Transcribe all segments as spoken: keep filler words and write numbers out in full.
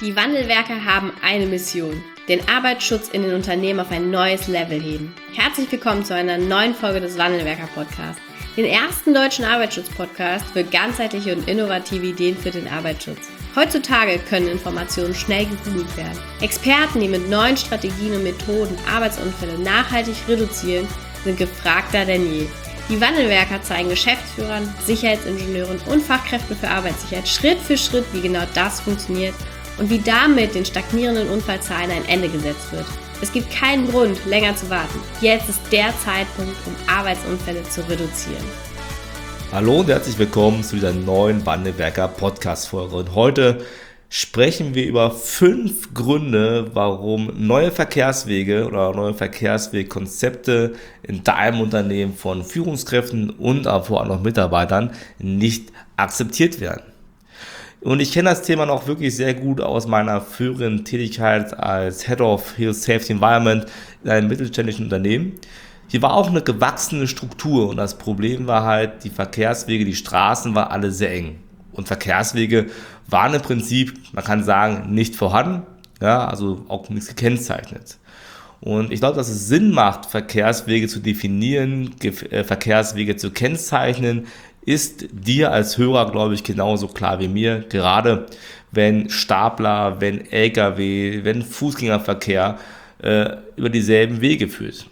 Die Wandelwerker haben eine Mission: den Arbeitsschutz in den Unternehmen auf ein neues Level heben. Herzlich willkommen zu einer neuen Folge des Wandelwerker-Podcasts, den ersten deutschen Arbeitsschutz-Podcast für ganzheitliche und innovative Ideen für den Arbeitsschutz. Heutzutage können Informationen schnell gegoogelt werden. Experten, die mit neuen Strategien und Methoden Arbeitsunfälle nachhaltig reduzieren, sind gefragter denn je. Die Wandelwerker zeigen Geschäftsführern, Sicherheitsingenieuren und Fachkräften für Arbeitssicherheit Schritt für Schritt, wie genau das funktioniert und wie damit den stagnierenden Unfallzahlen ein Ende gesetzt wird. Es gibt keinen Grund, länger zu warten. Jetzt ist der Zeitpunkt, um Arbeitsunfälle zu reduzieren. Hallo und herzlich willkommen zu dieser neuen Wandelwerker Podcast-Folge. Und heute sprechen wir über fünf Gründe, warum neue Verkehrswege oder neue Verkehrswegkonzepte in deinem Unternehmen von Führungskräften und auch vor allem noch Mitarbeitern nicht akzeptiert werden. Und ich kenne das Thema noch wirklich sehr gut aus meiner früheren Tätigkeit als Head of Health Safety Environment in einem mittelständischen Unternehmen. Hier war auch eine gewachsene Struktur und das Problem war halt, die Verkehrswege, die Straßen waren alle sehr eng. Und Verkehrswege waren im Prinzip, man kann sagen, nicht vorhanden, ja, also auch nichts gekennzeichnet. Und ich glaube, dass es Sinn macht, Verkehrswege zu definieren, Ge- Verkehrswege zu kennzeichnen, ist dir als Hörer, glaube ich, genauso klar wie mir, gerade wenn Stapler, wenn L K W, wenn Fußgängerverkehr äh, über dieselben Wege führt.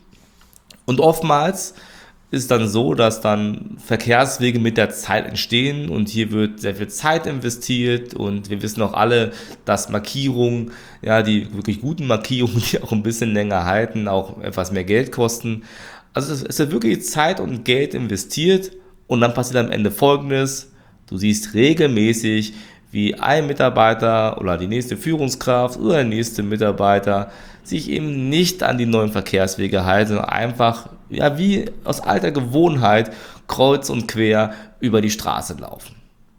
Und oftmals ist es dann so, dass dann Verkehrswege mit der Zeit entstehen und hier wird sehr viel Zeit investiert und wir wissen auch alle, dass Markierungen, ja, die wirklich guten Markierungen, die auch ein bisschen länger halten, auch etwas mehr Geld kosten. Also es wird wirklich Zeit und Geld investiert. Und dann passiert am Ende Folgendes: Du siehst regelmäßig, wie ein Mitarbeiter oder die nächste Führungskraft oder der nächste Mitarbeiter sich eben nicht an die neuen Verkehrswege halten, sondern einfach, ja, wie aus alter Gewohnheit kreuz und quer über die Straße laufen.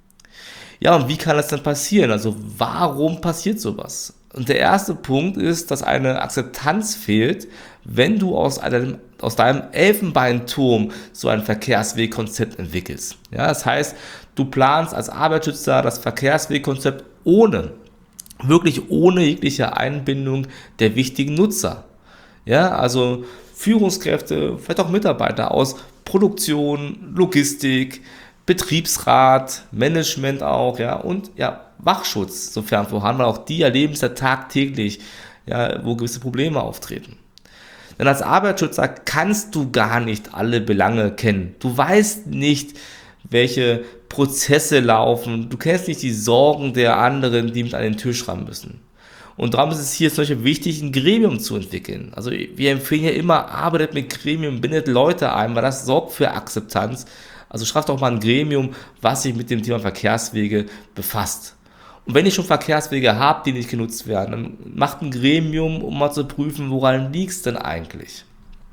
Ja, und wie kann das dann passieren? Also warum passiert sowas? Und der erste Punkt ist, dass eine Akzeptanz fehlt, wenn du aus einem, aus deinem Elfenbeinturm so ein Verkehrswegkonzept entwickelst. Ja, das heißt, du planst als Arbeitsschützer das Verkehrswegkonzept ohne, wirklich ohne jegliche Einbindung der wichtigen Nutzer. Ja, also Führungskräfte, vielleicht auch Mitarbeiter aus Produktion, Logistik, Betriebsrat, Management auch, ja, und ja, Wachschutz, sofern vorhanden, weil auch die erleben es ja tagtäglich, ja, wo gewisse Probleme auftreten. Denn als Arbeitsschützer kannst du gar nicht alle Belange kennen. Du weißt nicht, welche Prozesse laufen. Du kennst nicht die Sorgen der anderen, die mit an den Tisch ran müssen. Und darum ist es hier solche wichtig, ein Gremium zu entwickeln. Also wir empfehlen ja immer, arbeitet mit Gremium, bindet Leute ein, weil das sorgt für Akzeptanz. Also schafft doch mal ein Gremium, was sich mit dem Thema Verkehrswege befasst. Und wenn ihr schon Verkehrswege habt, die nicht genutzt werden, dann macht ein Gremium, um mal zu prüfen, woran liegt es denn eigentlich.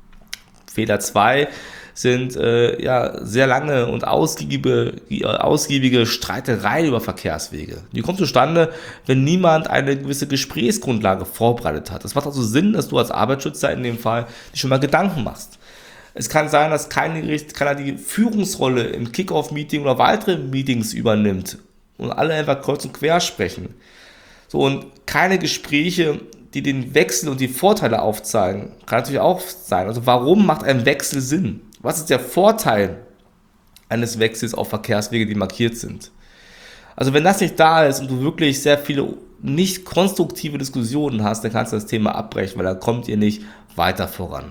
Fehler zwei sind äh, ja sehr lange und ausgiebige, ausgiebige Streitereien über Verkehrswege. Die kommt zustande, wenn niemand eine gewisse Gesprächsgrundlage vorbereitet hat. Das macht also Sinn, dass du als Arbeitsschützer in dem Fall dich schon mal Gedanken machst. Es kann sein, dass kein Gericht keiner die Führungsrolle im Kick-Off-Meeting oder weitere Meetings übernimmt und alle einfach kreuz und quer sprechen. So, und keine Gespräche, die den Wechsel und die Vorteile aufzeigen, kann natürlich auch sein. Also warum macht ein Wechsel Sinn? Was ist der Vorteil eines Wechsels auf Verkehrswege, die markiert sind? Also wenn das nicht da ist und du wirklich sehr viele nicht konstruktive Diskussionen hast, dann kannst du das Thema abbrechen, weil dann kommt ihr nicht weiter voran.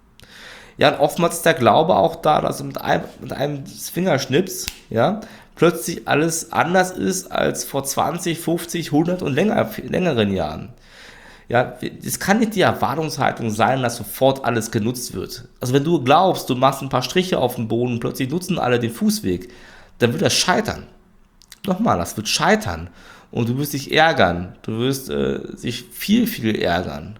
Ja, und oftmals ist der Glaube auch da, dass mit einem, mit einem Fingerschnips, ja, plötzlich alles anders ist als vor zwanzig, fünfzig, hundert und länger, längeren Jahren. Ja, es kann nicht die Erwartungshaltung sein, dass sofort alles genutzt wird. Also wenn du glaubst, du machst ein paar Striche auf dem Boden und plötzlich nutzen alle den Fußweg, dann wird das scheitern. Nochmal, das wird scheitern. Und du wirst dich ärgern. Du wirst äh, sich viel, viel ärgern.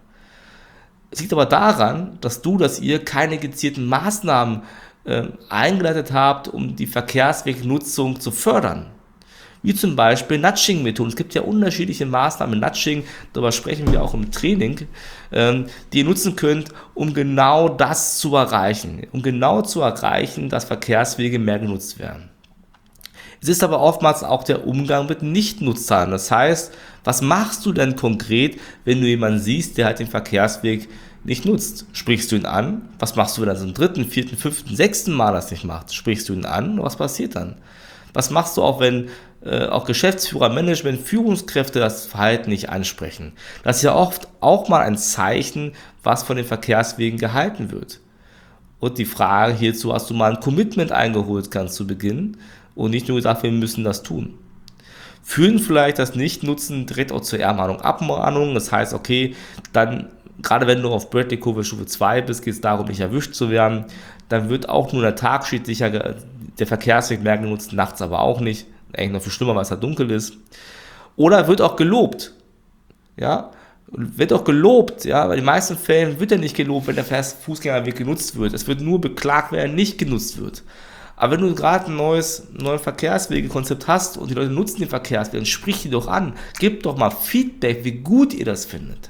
Es liegt aber daran, dass du, dass ihr keine gezielten Maßnahmen äh, eingeleitet habt, um die Verkehrswegnutzung zu fördern. Wie zum Beispiel Nudging-Methoden. Es gibt ja unterschiedliche Maßnahmen. Nudging, darüber sprechen wir auch im Training, ähm, die ihr nutzen könnt, um genau das zu erreichen. Um genau zu erreichen, dass Verkehrswege mehr genutzt werden. Es ist aber oftmals auch der Umgang mit Nichtnutzern. Das heißt, was machst du denn konkret, wenn du jemanden siehst, der halt den Verkehrsweg nicht nutzt? Sprichst du ihn an? Was machst du, wenn er zum dritten, vierten, fünften, sechsten Mal das nicht macht? Sprichst du ihn an? Was passiert dann? Was machst du auch, wenn äh, auch Geschäftsführer, Management, Führungskräfte das Verhalten nicht ansprechen? Das ist ja oft auch mal ein Zeichen, was von den Verkehrswegen gehalten wird. Und die Frage hierzu, hast du mal ein Commitment eingeholt ganz zu Beginn und nicht nur gesagt, wir müssen das tun. Führen vielleicht das Nichtnutzen direkt auch zur Ermahnung, Abmahnung. Das heißt, okay, dann, gerade wenn du auf Bradley-Kurve Stufe zwei bist, geht es darum, nicht erwischt zu werden. Dann wird auch nur der Tagschied sicher, der Verkehrsweg mehr genutzt, nachts aber auch nicht. Eigentlich noch viel schlimmer, weil es da dunkel ist. Oder wird auch gelobt. Ja, wird auch gelobt, ja, weil in den meisten Fällen wird er nicht gelobt, wenn der Fußgängerweg genutzt wird. Es wird nur beklagt, wenn er nicht genutzt wird. Aber wenn du gerade ein neues, neues Verkehrswegekonzept hast und die Leute nutzen den Verkehrsweg, dann sprich die doch an. Gib doch mal Feedback, wie gut ihr das findet.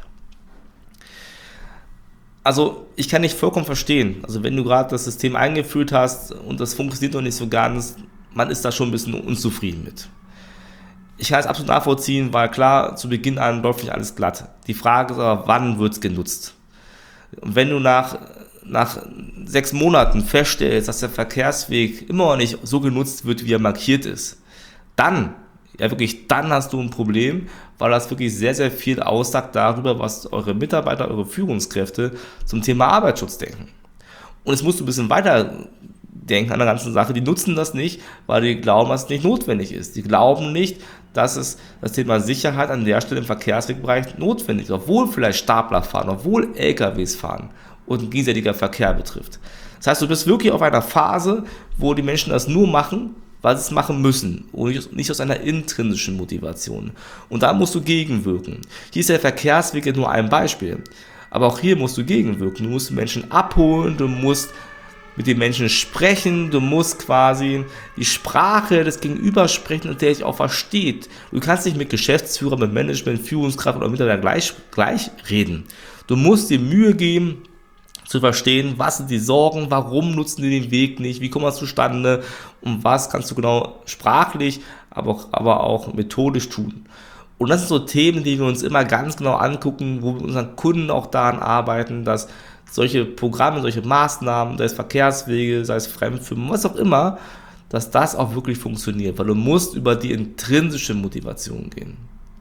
Also ich kann nicht vollkommen verstehen. Also wenn du gerade das System eingeführt hast und das funktioniert noch nicht so ganz, man ist da schon ein bisschen unzufrieden mit. Ich kann es absolut nachvollziehen, weil klar, zu Beginn an läuft nicht alles glatt. Die Frage ist aber, wann wird es genutzt? Und wenn du nach, nach sechs Monaten feststellst, dass der Verkehrsweg immer noch nicht so genutzt wird, wie er markiert ist, dann, ja wirklich, dann hast du ein Problem, weil das wirklich sehr, sehr viel aussagt darüber, was eure Mitarbeiter, eure Führungskräfte zum Thema Arbeitsschutz denken. Und jetzt musst du ein bisschen weiter denken an der ganzen Sache. Die nutzen das nicht, weil die glauben, dass es nicht notwendig ist. Die glauben nicht, dass es das Thema Sicherheit an der Stelle im Verkehrswegbereich notwendig ist, obwohl vielleicht Stapler fahren, obwohl L K Ws fahren und ein gegenseitiger Verkehr betrifft. Das heißt, du bist wirklich auf einer Phase, wo die Menschen das nur machen, weil sie es machen müssen und nicht aus einer intrinsischen Motivation. Und da musst du gegenwirken. Hier ist der Verkehrsweg nur ein Beispiel, aber auch hier musst du gegenwirken. Du musst die Menschen abholen, du musst mit den Menschen sprechen, du musst quasi die Sprache des Gegenübers sprechen und der dich auch versteht. Du kannst nicht mit Geschäftsführer, mit Management, Führungskraft oder Mitarbeiter gleich, gleich reden. Du musst dir Mühe geben, zu verstehen, was sind die Sorgen, warum nutzen die den Weg nicht, wie kommt das zustande und was kannst du genau sprachlich, aber auch, aber auch methodisch tun. Und das sind so Themen, die wir uns immer ganz genau angucken, wo wir mit unseren Kunden auch daran arbeiten, dass solche Programme, solche Maßnahmen, sei es Verkehrswege, sei es Fremdfirmen, was auch immer, dass das auch wirklich funktioniert, weil du musst über die intrinsische Motivation gehen.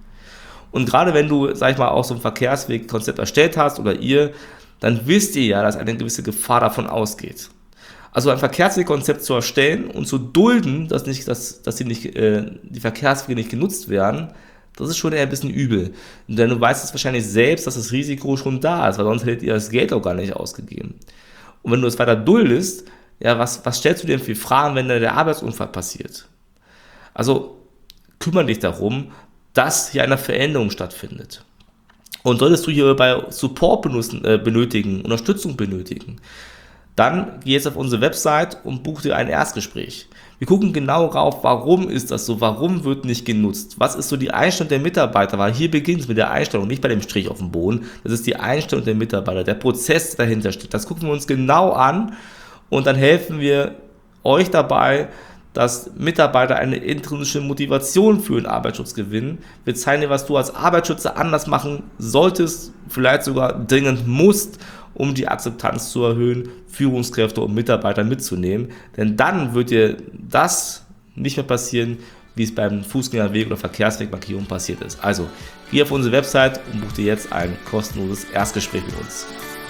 Und gerade wenn du, sag ich mal, auch so ein Verkehrswegkonzept erstellt hast oder ihr, dann wisst ihr ja, dass eine gewisse Gefahr davon ausgeht. Also ein Verkehrswegkonzept zu erstellen und zu dulden, dass, nicht, dass, dass die, nicht, äh, die Verkehrswege nicht genutzt werden, das ist schon eher ein bisschen übel. Denn du weißt es wahrscheinlich selbst, dass das Risiko schon da ist, weil sonst hättet ihr das Geld auch gar nicht ausgegeben. Und wenn du es weiter duldest, ja, was, was stellst du dir für Fragen, wenn da der Arbeitsunfall passiert? Also kümmere dich darum, dass hier eine Veränderung stattfindet. Und solltest du hierbei Support benutzen, äh, benötigen, Unterstützung benötigen, dann geh jetzt auf unsere Website und buch dir ein Erstgespräch. Wir gucken genau drauf, warum ist das so, warum wird nicht genutzt, was ist so die Einstellung der Mitarbeiter, weil hier beginnt es mit der Einstellung, nicht bei dem Strich auf dem Boden, das ist die Einstellung der Mitarbeiter, der Prozess, der dahinter steht, das gucken wir uns genau an und dann helfen wir euch dabei, dass Mitarbeiter eine intrinsische Motivation für den Arbeitsschutz gewinnen. Wir zeigen dir, was du als Arbeitsschützer anders machen solltest, vielleicht sogar dringend musst, um die Akzeptanz zu erhöhen, Führungskräfte und Mitarbeiter mitzunehmen. Denn dann wird dir das nicht mehr passieren, wie es beim Fußgängerweg oder Verkehrswegmarkierung passiert ist. Also, geh auf unsere Website und buch dir jetzt ein kostenloses Erstgespräch mit uns.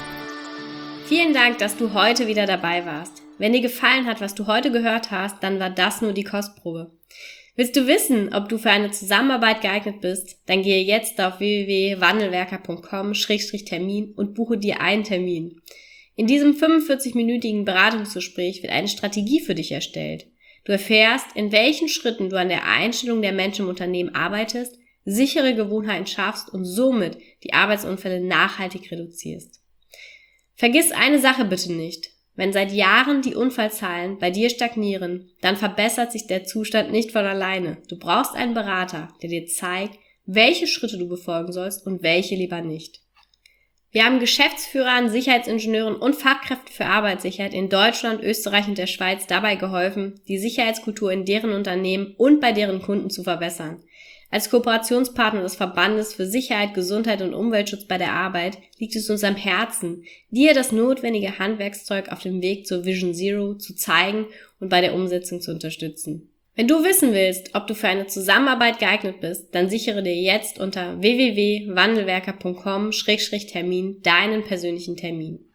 Vielen Dank, dass du heute wieder dabei warst. Wenn dir gefallen hat, was du heute gehört hast, dann war das nur die Kostprobe. Willst du wissen, ob du für eine Zusammenarbeit geeignet bist? Dann gehe jetzt auf w w w punkt wandelwerker punkt com Schrägstrich Termin und buche dir einen Termin. In diesem fünfundvierzig-minütigen Beratungsgespräch wird eine Strategie für dich erstellt. Du erfährst, in welchen Schritten du an der Einstellung der Menschen im Unternehmen arbeitest, sichere Gewohnheiten schaffst und somit die Arbeitsunfälle nachhaltig reduzierst. Vergiss eine Sache bitte nicht. Wenn seit Jahren die Unfallzahlen bei dir stagnieren, dann verbessert sich der Zustand nicht von alleine. Du brauchst einen Berater, der dir zeigt, welche Schritte du befolgen sollst und welche lieber nicht. Wir haben Geschäftsführern, Sicherheitsingenieuren und Fachkräften für Arbeitssicherheit in Deutschland, Österreich und der Schweiz dabei geholfen, die Sicherheitskultur in deren Unternehmen und bei deren Kunden zu verbessern. Als Kooperationspartner des Verbandes für Sicherheit, Gesundheit und Umweltschutz bei der Arbeit liegt es uns am Herzen, dir das notwendige Handwerkszeug auf dem Weg zur Vision Zero zu zeigen und bei der Umsetzung zu unterstützen. Wenn du wissen willst, ob du für eine Zusammenarbeit geeignet bist, dann sichere dir jetzt unter w w w punkt wandelwerker punkt com Schrägstrich Termin deinen persönlichen Termin.